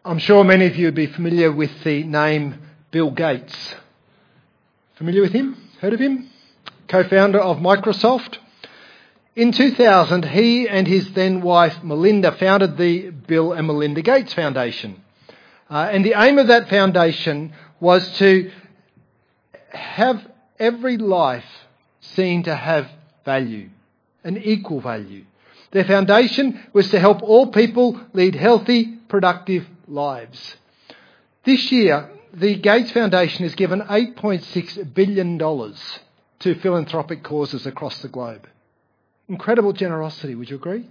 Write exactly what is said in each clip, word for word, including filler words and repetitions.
I'm sure many of you would be familiar with the name Bill Gates. Familiar with him? Heard of him? Co-founder of Microsoft. In two thousand, he and his then wife Melinda founded the Bill and Melinda Gates Foundation. Uh, and the aim of that foundation was to have every life seen to have value, an equal value. Their foundation was to help all people lead healthy, productive lives. This year, the Gates Foundation has given eight point six billion dollars to philanthropic causes across the globe. Incredible generosity, would you agree?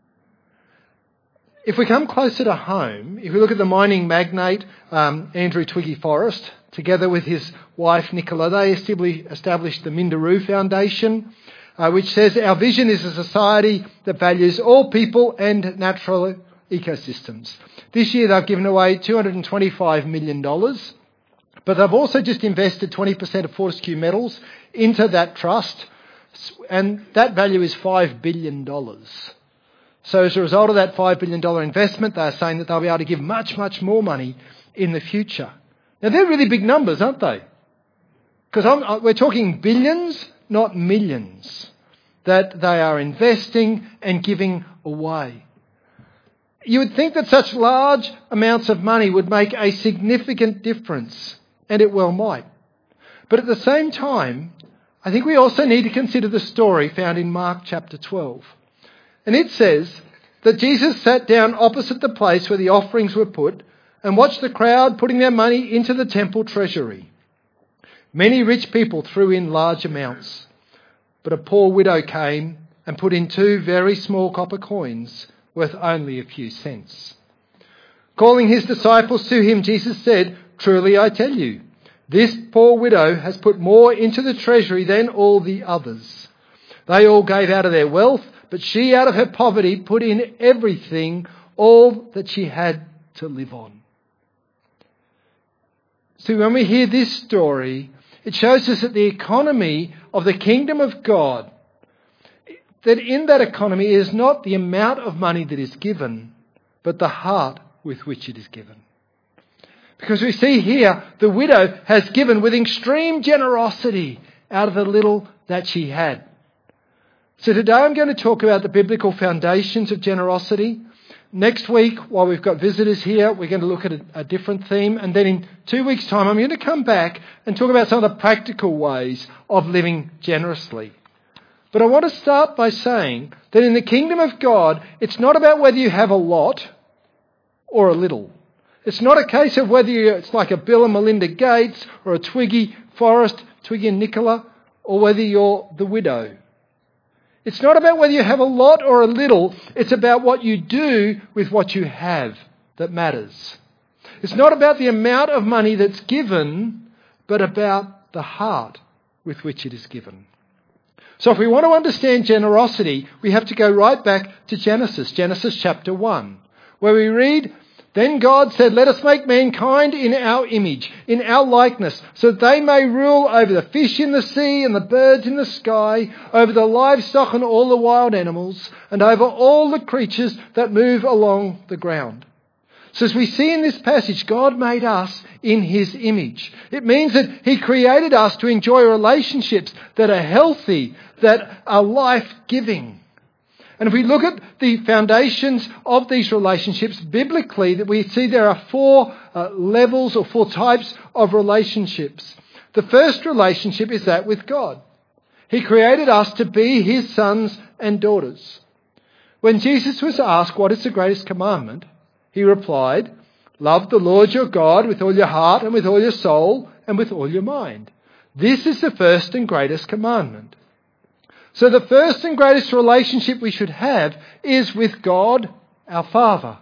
If we come closer to home, if we look at the mining magnate, um, Andrew Twiggy Forrest, together with his wife Nicola, they established the Minderoo Foundation, uh, which says our vision is a society that values all people and natural ecosystems. This year they've given away two hundred twenty-five million dollars, but they've also just invested twenty percent of Fortescue Metals into that trust, and that value is five billion dollars. So as a result of that five billion dollars investment, they're saying that they'll be able to give much, much more money in the future. Now, they're really big numbers, aren't they? Because we're talking billions, not millions, that they are investing and giving away. You would think that such large amounts of money would make a significant difference, and it well might. But at the same time, I think we also need to consider the story found in Mark chapter twelve. And it says that Jesus sat down opposite the place where the offerings were put and watched the crowd putting their money into the temple treasury. Many rich people threw in large amounts, but a poor widow came and put in two very small copper coins worth only a few cents. Calling his disciples to him, Jesus said, "Truly I tell you, this poor widow has put more into the treasury than all the others. They all gave out of their wealth, but she out of her poverty put in everything, all that she had to live on." See, when we hear this story, it shows us that the economy of the kingdom of God, that in that economy is not the amount of money that is given, but the heart with which it is given. Because we see here, the widow has given with extreme generosity out of the little that she had. So today I'm going to talk about the biblical foundations of generosity. Next week, while we've got visitors here, we're going to look at a, a different theme. And then in two weeks' time, I'm going to come back and talk about some of the practical ways of living generously. But I want to start by saying that in the kingdom of God, it's not about whether you have a lot or a little. It's not a case of whether you, it's like a Bill and Melinda Gates or a Twiggy Forrest, Twiggy and Nicola, or whether you're the widow. It's not about whether you have a lot or a little. It's about what you do with what you have that matters. It's not about the amount of money that's given, but about the heart with which it is given. So if we want to understand generosity, we have to go right back to Genesis, Genesis chapter one, where we read, "Then God said, let us make mankind in our image, in our likeness, so that they may rule over the fish in the sea and the birds in the sky, over the livestock and all the wild animals, and over all the creatures that move along the ground." So as we see in this passage, God made us in his image. It means that he created us to enjoy relationships that are healthy, that are life-giving. And if we look at the foundations of these relationships biblically, that we see there are four uh, levels or four types of relationships. The first relationship is that with God. He created us to be his sons and daughters. When Jesus was asked what is the greatest commandment, he replied, "Love the Lord your God with all your heart and with all your soul and with all your mind. This is the first and greatest commandment." So the first and greatest relationship we should have is with God, our Father.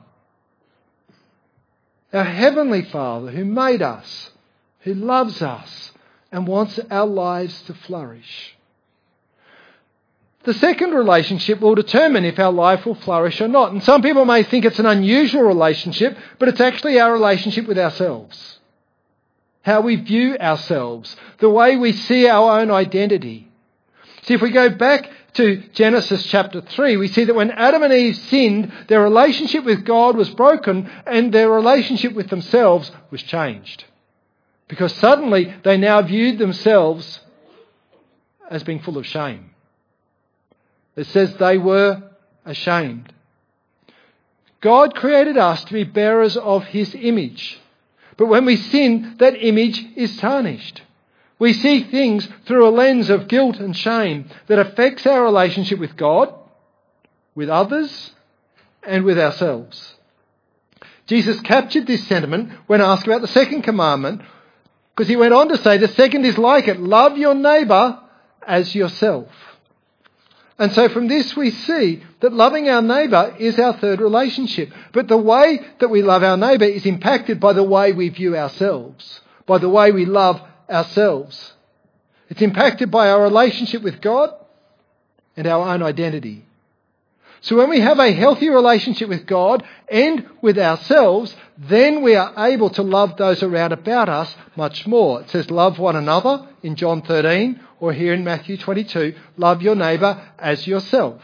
Our Heavenly Father who made us, who loves us and wants our lives to flourish. The second relationship will determine if our life will flourish or not. And some people may think it's an unusual relationship, but it's actually our relationship with ourselves. How we view ourselves, the way we see our own identity. See, if we go back to Genesis chapter three, we see that when Adam and Eve sinned, their relationship with God was broken and their relationship with themselves was changed. Because suddenly they now viewed themselves as being full of shame. It says they were ashamed. God created us to be bearers of His image. But when we sin, that image is tarnished. We see things through a lens of guilt and shame that affects our relationship with God, with others, and with ourselves. Jesus captured this sentiment when asked about the second commandment, because He went on to say the second is like it, love your neighbour as yourself. And so from this we see that loving our neighbour is our third relationship. But the way that we love our neighbour is impacted by the way we view ourselves, by the way we love ourselves. It's impacted by our relationship with God and our own identity. So when we have a healthy relationship with God and with ourselves, then we are able to love those around about us much more. It says love one another in John thirteen, or here in Matthew twenty-two, love your neighbour as yourself.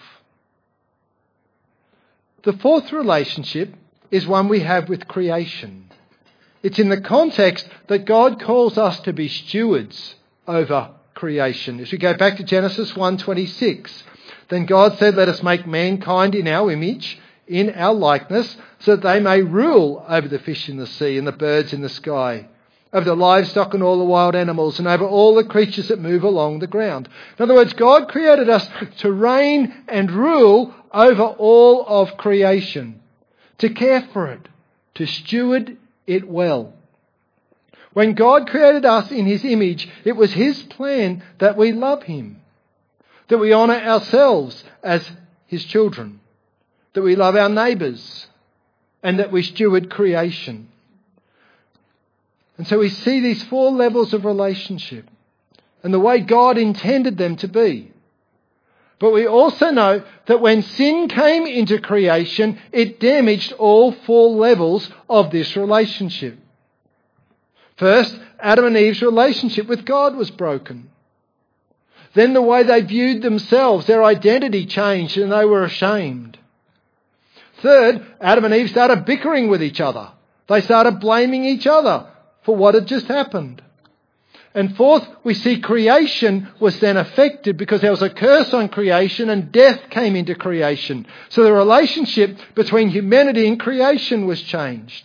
The fourth relationship is one we have with creation. It's in the context that God calls us to be stewards over creation. If we go back to Genesis one twenty-six, then God said, let us make mankind in our image, in our likeness, so that they may rule over the fish in the sea and the birds in the sky, over the livestock and all the wild animals, and over all the creatures that move along the ground. In other words, God created us to reign and rule over all of creation, to care for it, to steward it well. When God created us in His image, it was His plan that we love Him, that we honour ourselves as His children, that we love our neighbours, and that we steward creation. And so we see these four levels of relationship and the way God intended them to be. But we also know that when sin came into creation, it damaged all four levels of this relationship. First, Adam and Eve's relationship with God was broken. Then the way they viewed themselves, their identity changed and they were ashamed. Third, Adam and Eve started bickering with each other. They started blaming each other for what had just happened. And fourth, we see creation was then affected because there was a curse on creation and death came into creation. So the relationship between humanity and creation was changed.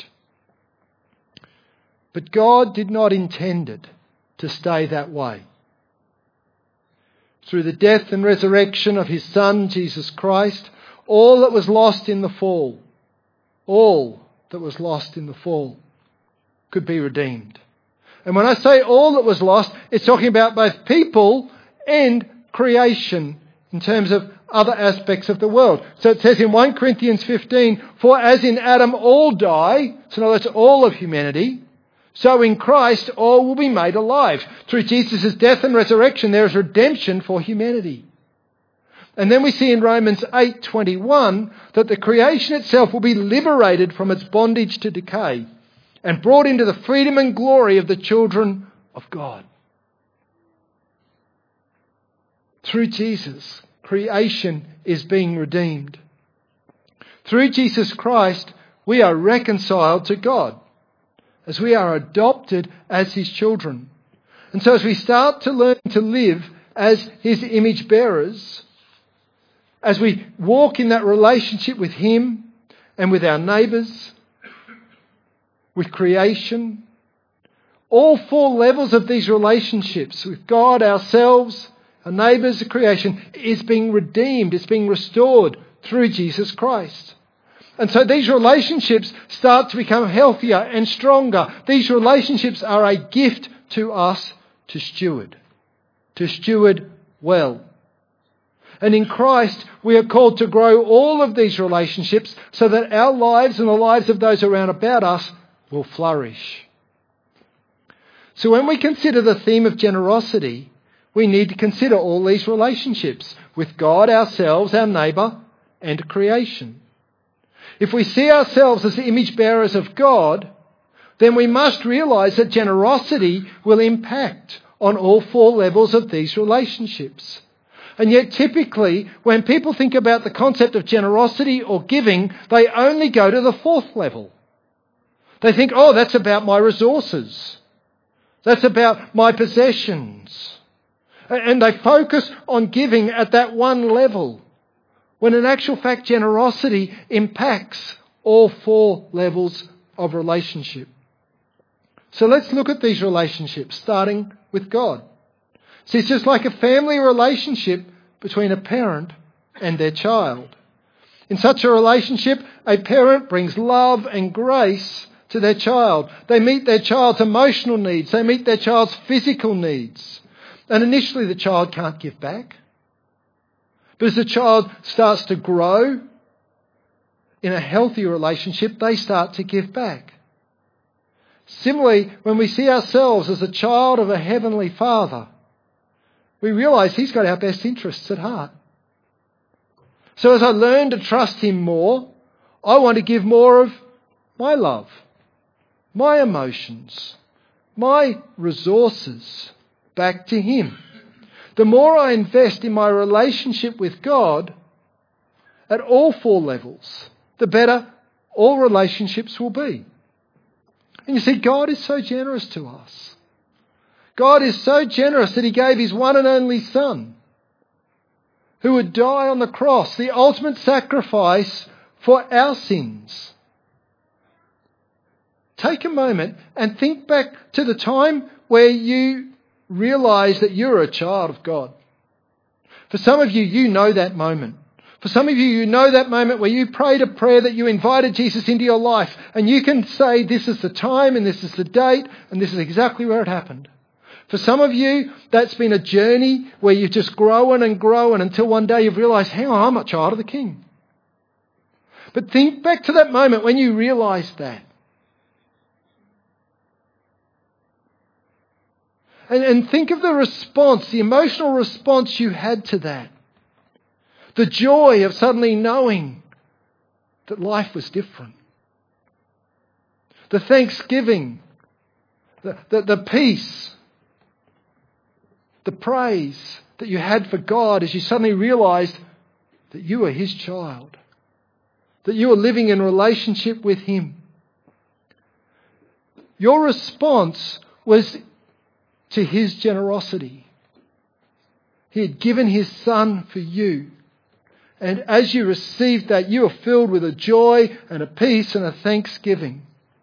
But God did not intend it to stay that way. Through the death and resurrection of His Son, Jesus Christ, all that was lost in the fall, all that was lost in the fall could be redeemed. And when I say all that was lost, it's talking about both people and creation in terms of other aspects of the world. So it says in First Corinthians fifteen, for as in Adam all die, so in other words all of humanity, so in Christ all will be made alive. Through Jesus' death and resurrection there is redemption for humanity. And then we see in Romans eight twenty-one that the creation itself will be liberated from its bondage to decay and brought into the freedom and glory of the children of God. Through Jesus, creation is being redeemed. Through Jesus Christ, we are reconciled to God as we are adopted as His children. And so as we start to learn to live as His image bearers, as we walk in that relationship with Him and with our neighbours, with creation, all four levels of these relationships with God, ourselves, our neighbours, the creation, is being redeemed, it's being restored through Jesus Christ. And so these relationships start to become healthier and stronger. These relationships are a gift to us to steward, to steward well. And in Christ, we are called to grow all of these relationships so that our lives and the lives of those around about us will flourish. So when we consider the theme of generosity, we need to consider all these relationships with God, ourselves, our neighbour, and creation. If we see ourselves as the image bearers of God, then we must realise that generosity will impact on all four levels of these relationships. And yet typically, when people think about the concept of generosity or giving, they only go to the fourth level. They think, oh, that's about my resources. That's about my possessions. And they focus on giving at that one level, when in actual fact generosity impacts all four levels of relationship. So let's look at these relationships, starting with God. See, it's just like a family relationship between a parent and their child. In such a relationship, a parent brings love and grace to their child. They meet their child's emotional needs. They meet their child's physical needs. And initially the child can't give back. But as the child starts to grow in a healthy relationship, they start to give back. Similarly, when we see ourselves as a child of a heavenly Father, we realise He's got our best interests at heart. So as I learn to trust Him more, I want to give more of my love, my emotions, my resources back to Him. The more I invest in my relationship with God at all four levels, the better all relationships will be. And you see, God is so generous to us. God is so generous that He gave His one and only Son, who would die on the cross, the ultimate sacrifice for our sins. Take a moment and think back to the time where you realised that you're a child of God. For some of you, you know that moment. For some of you, you know that moment where you prayed a prayer that you invited Jesus into your life, and you can say this is the time and this is the date and this is exactly where it happened. For some of you, that's been a journey where you've just grown and grown until one day you've realised, hang on, I'm a child of the King. But think back to that moment when you realised that. And, and think of the response, the emotional response you had to that. The joy of suddenly knowing that life was different. The thanksgiving, the, the, the peace, the praise that you had for God as you suddenly realised that you were His child, that you were living in relationship with Him. Your response was to His generosity. He had given His Son for you. And as you received that, you were filled with a joy and a peace and a thanksgiving.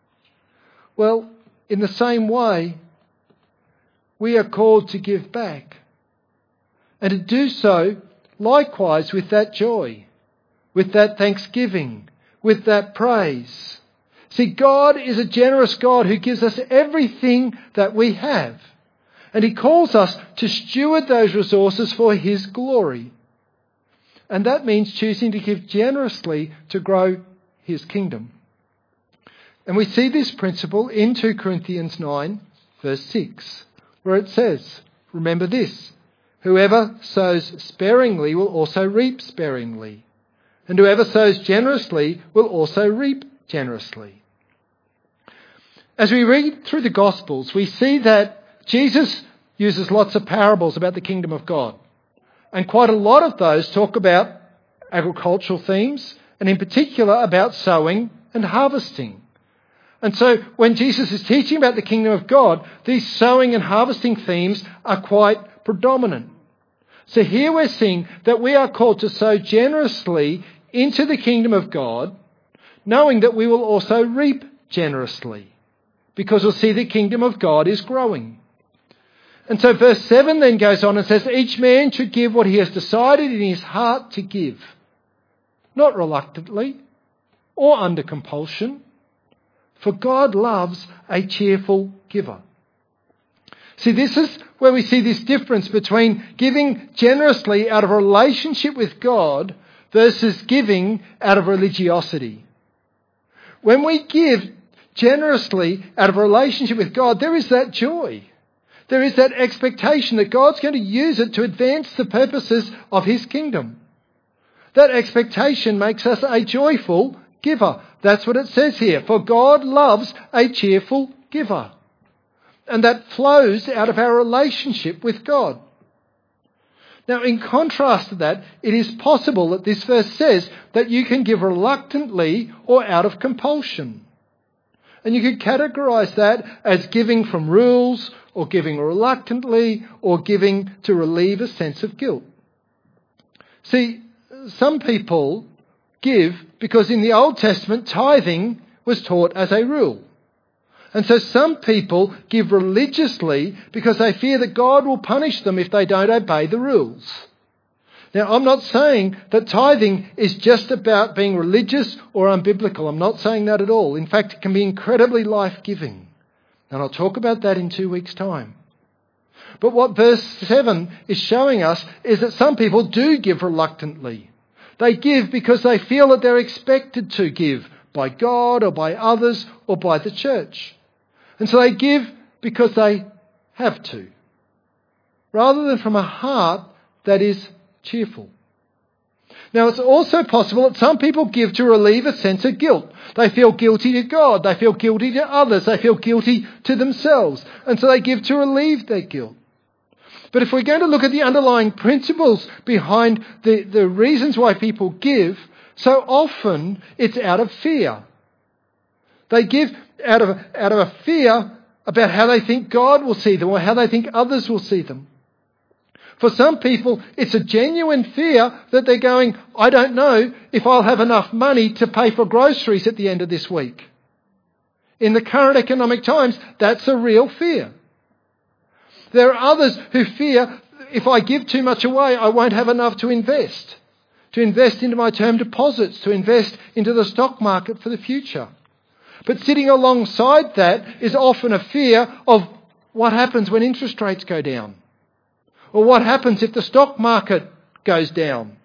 Well, in the same way, we are called to give back. And to do so, likewise, with that joy, with that thanksgiving, with that praise. See, God is a generous God who gives us everything that we have. And He calls us to steward those resources for His glory. And that means choosing to give generously to grow His kingdom. And we see this principle in two Corinthians nine, verse six, where it says, remember this, whoever sows sparingly will also reap sparingly, and whoever sows generously will also reap generously. As we read through the Gospels, we see that Jesus uses lots of parables about the kingdom of God. And quite a lot of those talk about agricultural themes, and in particular about sowing and harvesting. And so when Jesus is teaching about the kingdom of God, these sowing and harvesting themes are quite predominant. So here we're seeing that we are called to sow generously into the kingdom of God, knowing that we will also reap generously, because we'll see the kingdom of God is growing. And so verse seven then goes on and says, each man should give what he has decided in his heart to give, not reluctantly or under compulsion, for God loves a cheerful giver. See, this is where we see this difference between giving generously out of a relationship with God versus giving out of religiosity. When we give generously out of a relationship with God, there is that joy. There is that expectation that God's going to use it to advance the purposes of His kingdom. That expectation makes us a joyful giver. That's what it says here. For God loves a cheerful giver. And that flows out of our relationship with God. Now, in contrast to that, it is possible that this verse says that you can give reluctantly or out of compulsion. And you could categorise that as giving from rules, or giving reluctantly, or giving to relieve a sense of guilt. See, some people give because in the Old Testament tithing was taught as a rule. And so some people give religiously because they fear that God will punish them if they don't obey the rules. Now, I'm not saying that tithing is just about being religious or unbiblical. I'm not saying that at all. In fact, it can be incredibly life-giving. And I'll talk about that in two weeks' time. But what verse seven is showing us is that some people do give reluctantly. They give because they feel that they're expected to give by God or by others or by the church. And so they give because they have to, rather than from a heart that is cheerful. Now, it's also possible that some people give to relieve a sense of guilt. They feel guilty to God. They feel guilty to others. They feel guilty to themselves. And so they give to relieve their guilt. But if we're going to look at the underlying principles behind the, the reasons why people give, so often it's out of fear. They give out of, out of a fear about how they think God will see them or how they think others will see them. For some people, it's a genuine fear that they're going, I don't know if I'll have enough money to pay for groceries at the end of this week. In the current economic times, that's a real fear. There are others who fear if I give too much away, I won't have enough to invest. To invest into my term deposits, to invest into the stock market for the future. But sitting alongside that is often a fear of what happens when interest rates go down. Or what happens if the stock market goes down.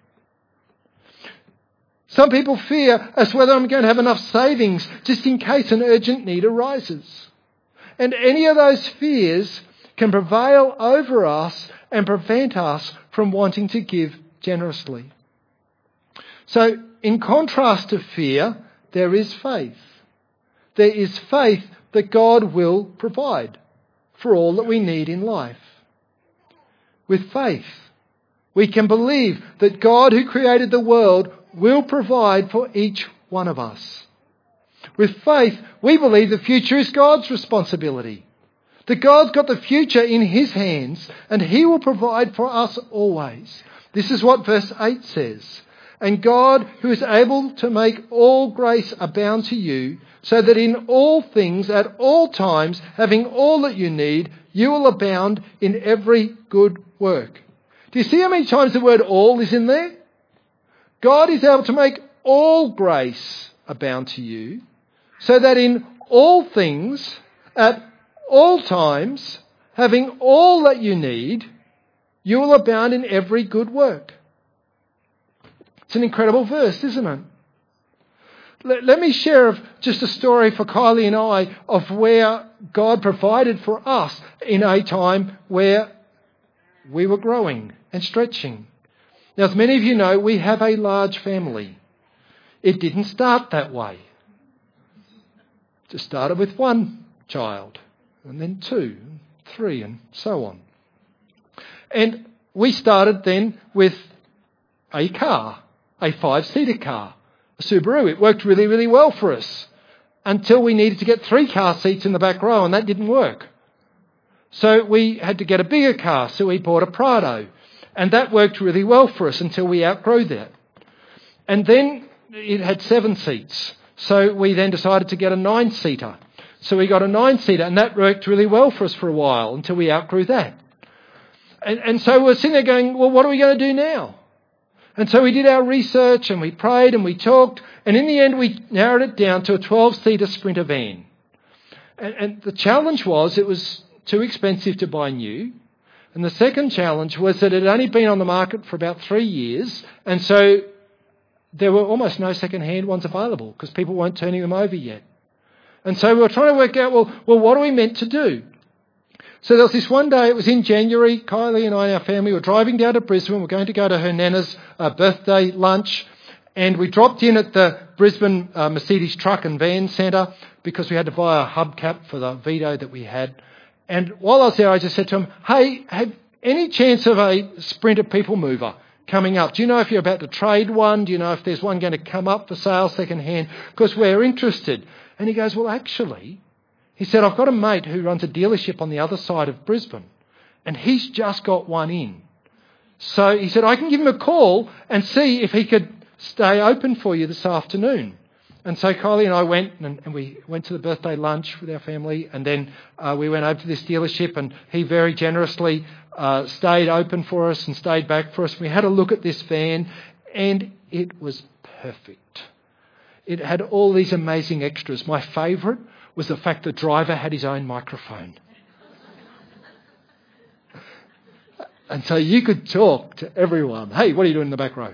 Some people fear as whether I'm going to have enough savings just in case an urgent need arises. And any of those fears can prevail over us and prevent us from wanting to give generously. So, in contrast to fear, there is faith. There is faith that God will provide for all that we need in life. With faith, we can believe that God who created the world will provide for each one of us. With faith, we believe the future is God's responsibility. That God's got the future in His hands and He will provide for us always. This is what verse eight says. And God, who is able to make all grace abound to you, so that in all things, at all times, having all that you need, you will abound in every good work. Do you see how many times the word all is in there? God is able to make all grace abound to you, so that in all things, at all times, having all that you need, you will abound in every good work. It's an incredible verse, isn't it? Let, let me share just a story for Kylie and I of where God provided for us in a time where we were growing and stretching. Now, as many of you know, we have a large family. It didn't start that way. It just started with one child, and then two, and three, and so on. And we started then with a car, a five-seater car, a Subaru. It worked really, really well for us until we needed to get three car seats in the back row, and that didn't work. So we had to get a bigger car, so we bought a Prado. And that worked really well for us until we outgrew that. And then it had seven seats. So we then decided to get a nine-seater. So we got a nine-seater, and that worked really well for us for a while until we outgrew that. And, and so we're sitting there going, well, what are we going to do now? And so we did our research, and we prayed, and we talked. And in the end, we narrowed it down to a twelve-seater Sprinter van. And, and the challenge was it was too expensive to buy new. And the second challenge was that it had only been on the market for about three years. And so there were almost no second-hand ones available because people weren't turning them over yet. And so we were trying to work out, well, well, what are we meant to do? So there was this one day, it was in January, Kylie and I and our family were driving down to Brisbane. We're going to go to her Nana's uh, birthday lunch. And we dropped in at the Brisbane uh, Mercedes Truck and Van Centre because we had to buy a hubcap for the Vito that we had. And while I was there, I just said to him, hey, have, any chance of a Sprinter people mover coming up? Do you know if you're about to trade one? Do you know if there's one going to come up for sale second hand? Because we're interested. And he goes, well, actually, he said, I've got a mate who runs a dealership on the other side of Brisbane, and he's just got one in. So he said, I can give him a call and see if he could stay open for you this afternoon. And so Kylie and I went and, and we went to the birthday lunch with our family, and then uh, we went over to this dealership, and he very generously uh, stayed open for us and stayed back for us. We had a look at this van, and it was perfect. It had all these amazing extras. My favourite was the fact the driver had his own microphone. And so you could talk to everyone. Hey, what are you doing in the back row?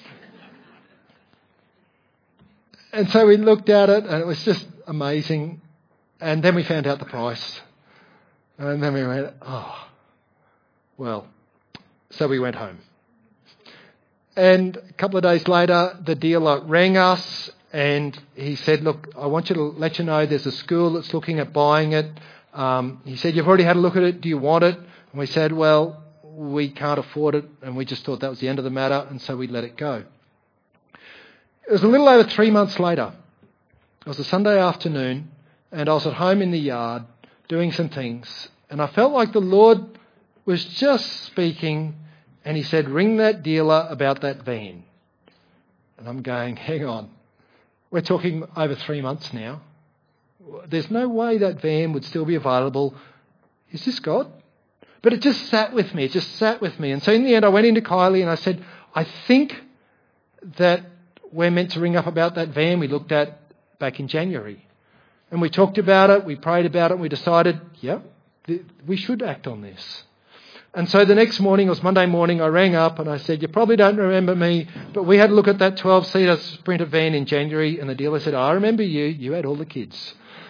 And so we looked at it, and it was just amazing. And then we found out the price. And then we went, oh, well. So we went home. And a couple of days later, the dealer rang us, and he said, look, I want you to let you know there's a school that's looking at buying it. Um, he said, you've already had a look at it. Do you want it? And we said, well, we can't afford it. And we just thought that was the end of the matter. And so we let it go. It was a little over three months later. It was a Sunday afternoon, and I was at home in the yard doing some things. And I felt like the Lord was just speaking, and he said, ring that dealer about that van. And I'm going, hang on. We're talking over three months now. There's no way that van would still be available. Is this God? But it just sat with me. It just sat with me. And so in the end, I went into Kylie and I said, I think that we're meant to ring up about that van we looked at back in January. And we talked about it. We prayed about it. And we decided, yep, th- we should act on this. And so the next morning, it was Monday morning, I rang up and I said, you probably don't remember me, but we had a look at that twelve-seater Sprinter van in January, and the dealer said, I remember you. You had all the kids.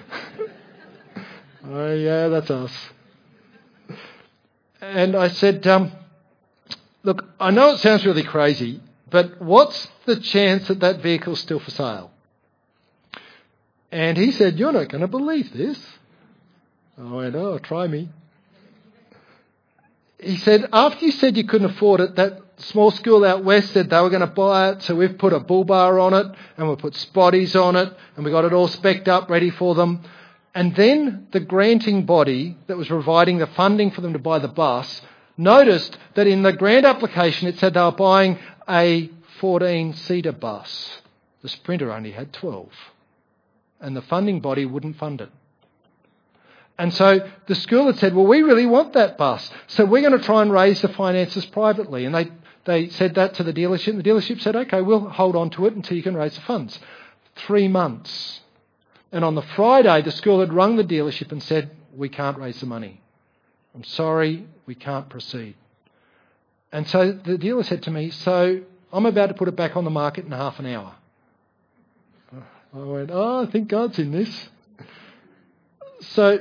Oh, yeah, that's us. And I said, um, look, I know it sounds really crazy, but what's the chance that that vehicle's still for sale? And he said, you're not going to believe this. I went, oh, try me. He said, after you said you couldn't afford it, that small school out west said they were going to buy it, so we've put a bull bar on it, and we've put spotties on it, and we got it all specced up, ready for them. And then the granting body that was providing the funding for them to buy the bus noticed that in the grant application it said they were buying a fourteen-seater bus. The Sprinter only had twelve. And the funding body wouldn't fund it. And so the school had said, well, we really want that bus, so we're going to try and raise the finances privately. And they, they said that to the dealership. And the dealership said, OK, we'll hold on to it until you can raise the funds. Three months. And on the Friday, the school had rung the dealership and said, we can't raise the money. I'm sorry, we can't proceed. And so the dealer said to me, so I'm about to put it back on the market in half an hour. I went, oh, I think God's in this. So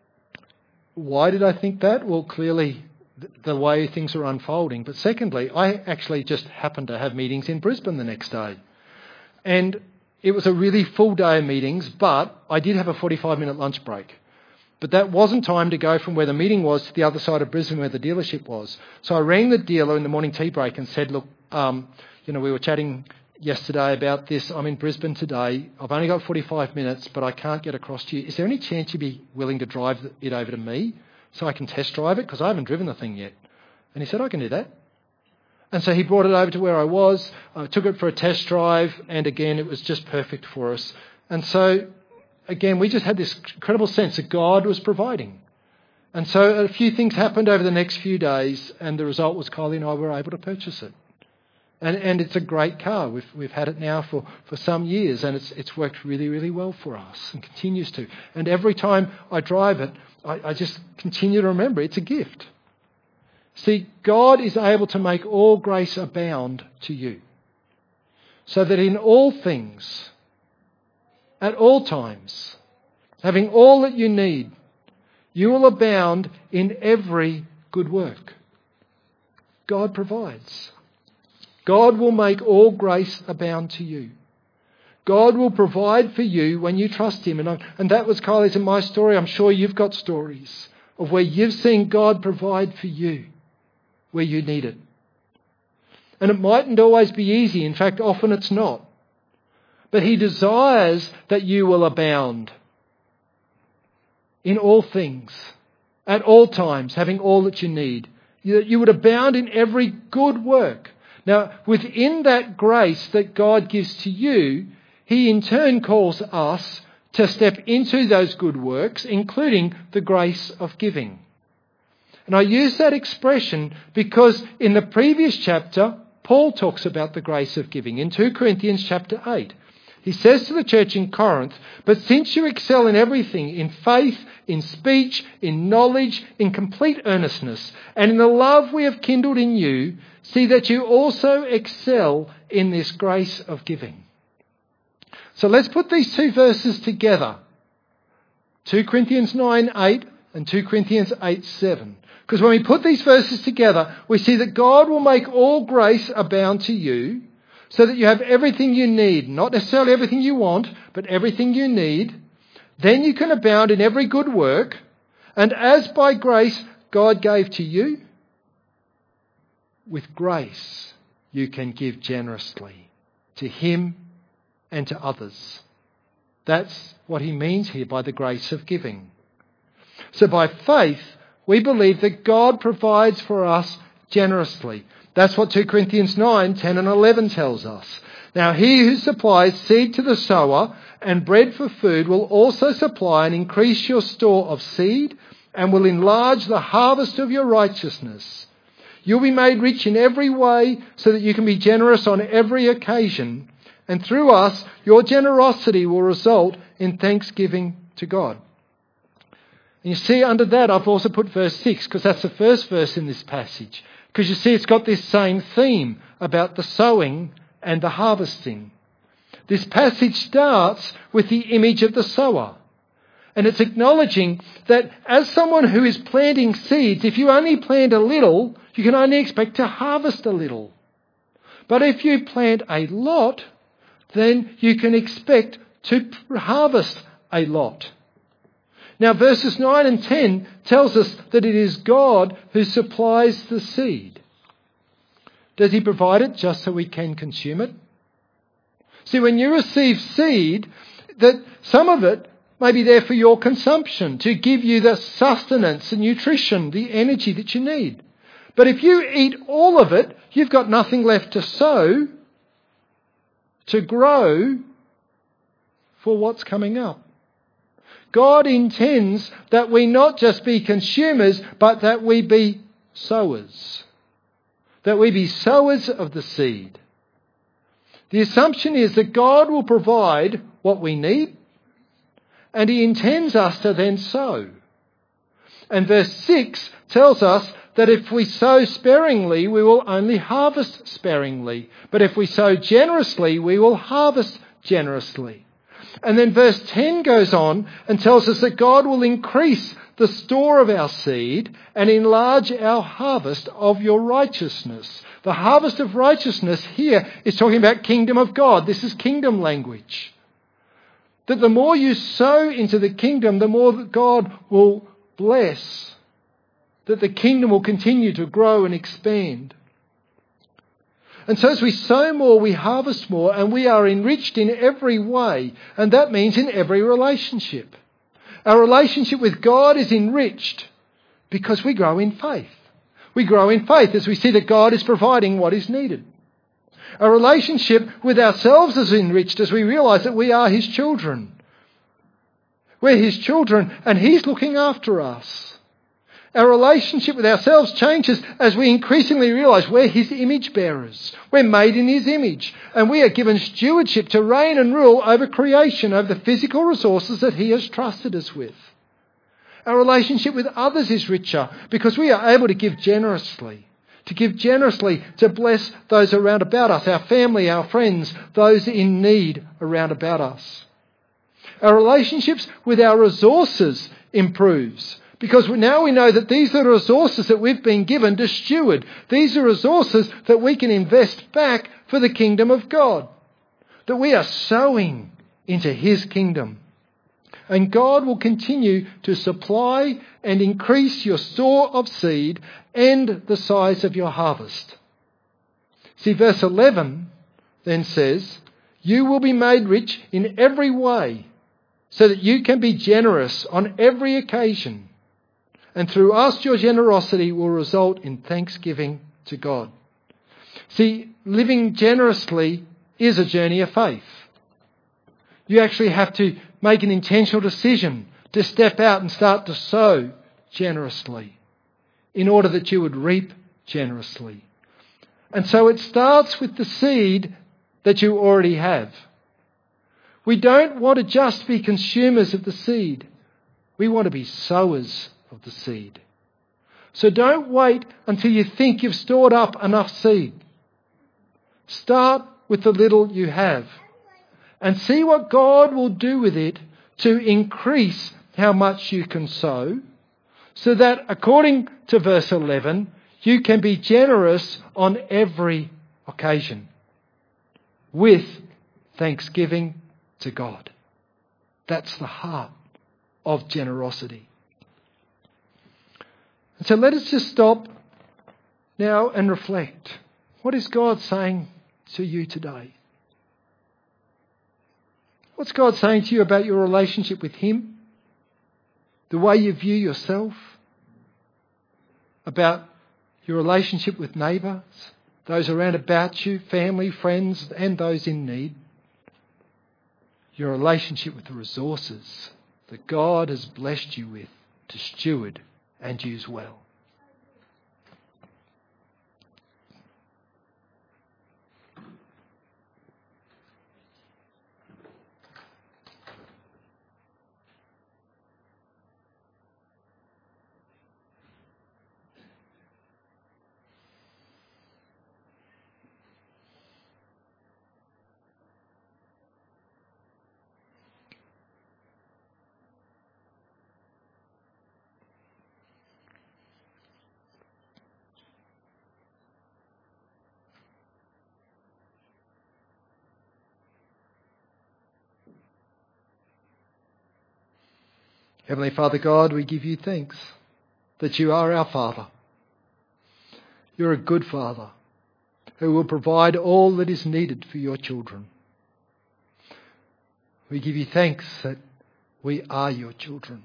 why did I think that? Well, clearly the way things are unfolding. But secondly, I actually just happened to have meetings in Brisbane the next day. And it was a really full day of meetings, but I did have a forty-five minute lunch break. But that wasn't time to go from where the meeting was to the other side of Brisbane where the dealership was. So I rang the dealer in the morning tea break and said, look, um, you know, we were chatting yesterday about this. I'm in Brisbane today. I've only got forty-five minutes, but I can't get across to you. Is there any chance you'd be willing to drive it over to me so I can test drive it? Because I haven't driven the thing yet. And he said, I can do that. And so he brought it over to where I was. I took it for a test drive. And again, it was just perfect for us. And so, again, we just had this incredible sense that God was providing. And so a few things happened over the next few days. And the result was Kylie and I were able to purchase it. And, and it's a great car. We've we've had it now for, for some years, and it's it's worked really, really well for us and continues to. And every time I drive it, I, I just continue to remember it's a gift. See, God is able to make all grace abound to you, so that in all things, at all times, having all that you need, you will abound in every good work. God provides. God will make all grace abound to you. God will provide for you when you trust him. And, I, and that was Kylie's and my story. I'm sure you've got stories of where you've seen God provide for you. where you need it. And it mightn't always be easy. In fact, often it's not. But he desires that you will abound in all things, at all times, having all that you need. That you would abound in every good work. Now, within that grace that God gives to you, he in turn calls us to step into those good works, including the grace of giving. And I use that expression because in the previous chapter, Paul talks about the grace of giving in Second Corinthians chapter eight. He says to the church in Corinth, "But since you excel in everything, in faith, in speech, in knowledge, in complete earnestness, and in the love we have kindled in you, see that you also excel in this grace of giving." So let's put these two verses together. Second Corinthians nine eight and Second Corinthians eight seven. Because when we put these verses together, we see that God will make all grace abound to you so that you have everything you need. Not necessarily everything you want, but everything you need. Then you can abound in every good work. And as by grace God gave to you, with grace you can give generously to him and to others. That's what he means here by the grace of giving. So by faith, we believe that God provides for us generously. That's what Second Corinthians nine, ten and eleven tells us. Now he who supplies seed to the sower and bread for food will also supply and increase your store of seed and will enlarge the harvest of your righteousness. You'll be made rich in every way so that you can be generous on every occasion. And through us, your generosity will result in thanksgiving to God. And you see under that I've also put verse six because that's the first verse in this passage. Because you see it's got this same theme about the sowing and the harvesting. This passage starts with the image of the sower. And it's acknowledging that as someone who is planting seeds, if you only plant a little, you can only expect to harvest a little. But if you plant a lot, then you can expect to harvest a lot. Now verses nine and ten tells us that it is God who supplies the seed. Does he provide it just so we can consume it? See, when you receive seed, that some of it may be there for your consumption, to give you the sustenance, the nutrition, the energy that you need. But if you eat all of it, you've got nothing left to sow, to grow for what's coming up. God intends that we not just be consumers, but that we be sowers. That we be sowers of the seed. The assumption is that God will provide what we need, and he intends us to then sow. And verse six tells us that if we sow sparingly, we will only harvest sparingly. But if we sow generously, we will harvest generously. And then verse ten goes on and tells us that God will increase the store of our seed and enlarge our harvest of your righteousness. The harvest of righteousness here is talking about kingdom of God. This is kingdom language. That the more you sow into the kingdom, the more that God will bless. That the kingdom will continue to grow and expand. And so as we sow more, we harvest more, and we are enriched in every way. And that means in every relationship. Our relationship with God is enriched because we grow in faith. We grow in faith as we see that God is providing what is needed. Our relationship with ourselves is enriched as we realise that we are his children. We're his children and he's looking after us. Our relationship with ourselves changes as we increasingly realise we're his image bearers. We're made in his image. And we are given stewardship to reign and rule over creation, over the physical resources that he has trusted us with. Our relationship with others is richer because we are able to give generously. To give generously to bless those around about us, our family, our friends, those in need around about us. Our relationships with our resources improves. Because now we know that these are the resources that we've been given to steward. These are resources that we can invest back for the kingdom of God. That we are sowing into his kingdom. And God will continue to supply and increase your store of seed and the size of your harvest. See, verse eleven then says, you will be made rich in every way so that you can be generous on every occasion. And through us, your generosity will result in thanksgiving to God. See, living generously is a journey of faith. You actually have to make an intentional decision to step out and start to sow generously in order that you would reap generously. And so it starts with the seed that you already have. We don't want to just be consumers of the seed. We want to be sowers of the seed. So don't wait until you think you've stored up enough seed. Start with the little you have and see what God will do with it to increase how much you can sow, so that according to verse eleven, you can be generous on every occasion with thanksgiving to God. That's the heart of generosity. And so let us just stop now and reflect. What is God saying to you today? What's God saying to you about your relationship with Him? The way you view yourself? About your relationship with neighbours? Those around about you, family, friends, and those in need? Your relationship with the resources that God has blessed you with to steward and use well. Heavenly Father God, we give you thanks that you are our Father. You're a good Father who will provide all that is needed for your children. We give you thanks that we are your children.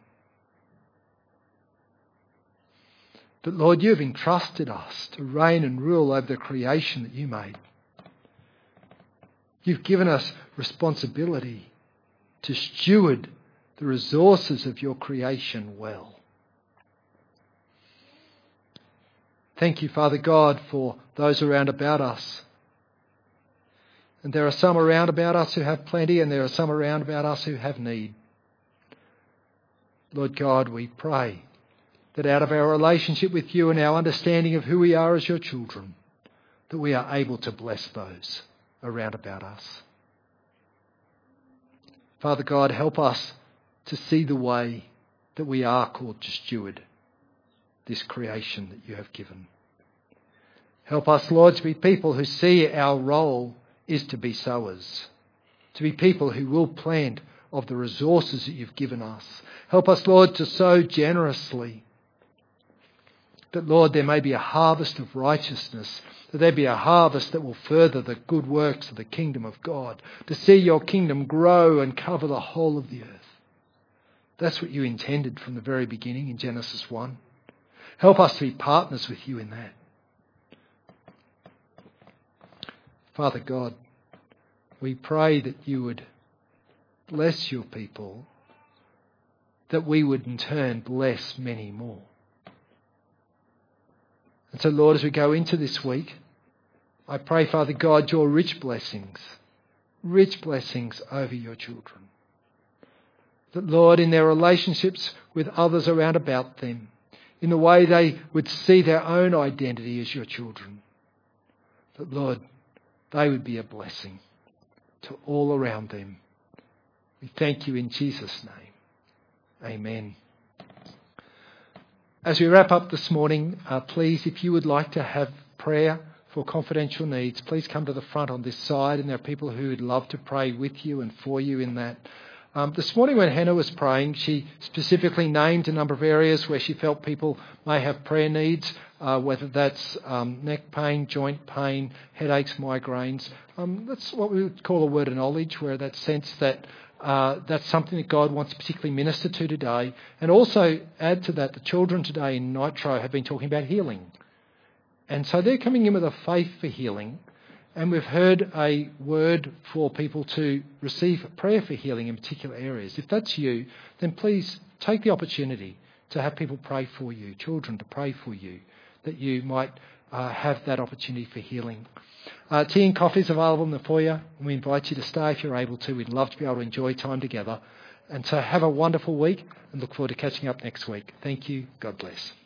But Lord, you have entrusted us to reign and rule over the creation that you made. You've given us responsibility to steward the resources of your creation well. Thank you, Father God, for those around about us. And there are some around about us who have plenty, and there are some around about us who have need. Lord God, we pray that out of our relationship with you and our understanding of who we are as your children, that we are able to bless those around about us. Father God, help us to see the way that we are called to steward this creation that you have given. Help us, Lord, to be people who see our role is to be sowers, to be people who will plant of the resources that you've given us. Help us, Lord, to sow generously, that, Lord, there may be a harvest of righteousness, that there be a harvest that will further the good works of the kingdom of God, to see your kingdom grow and cover the whole of the earth. That's what you intended from the very beginning in Genesis one. Help us to be partners with you in that. Father God, we pray that you would bless your people, that we would in turn bless many more. And so, Lord, as we go into this week, I pray, Father God, your rich blessings, rich blessings over your children. That, Lord, in their relationships with others around about them, in the way they would see their own identity as your children, that, Lord, they would be a blessing to all around them. We thank you in Jesus' name. Amen. As we wrap up this morning, uh, please, if you would like to have prayer for confidential needs, please come to the front on this side, and there are people who would love to pray with you and for you in that. Um, this morning when Hannah was praying, she specifically named a number of areas where she felt people may have prayer needs, uh, whether that's um, neck pain, joint pain, headaches, migraines. Um, that's what we would call a word of knowledge, where that sense that uh, that's something that God wants to particularly minister to today. And also add to that, the children today in Nitro have been talking about healing. And so they're coming in with a faith for healing. And we've heard a word for people to receive prayer for healing in particular areas. If that's you, then please take the opportunity to have people pray for you, children to pray for you, that you might uh, have that opportunity for healing. Uh, tea and coffee is available in the foyer, and we invite you to stay if you're able to. We'd love to be able to enjoy time together. And so have a wonderful week and look forward to catching up next week. Thank you. God bless.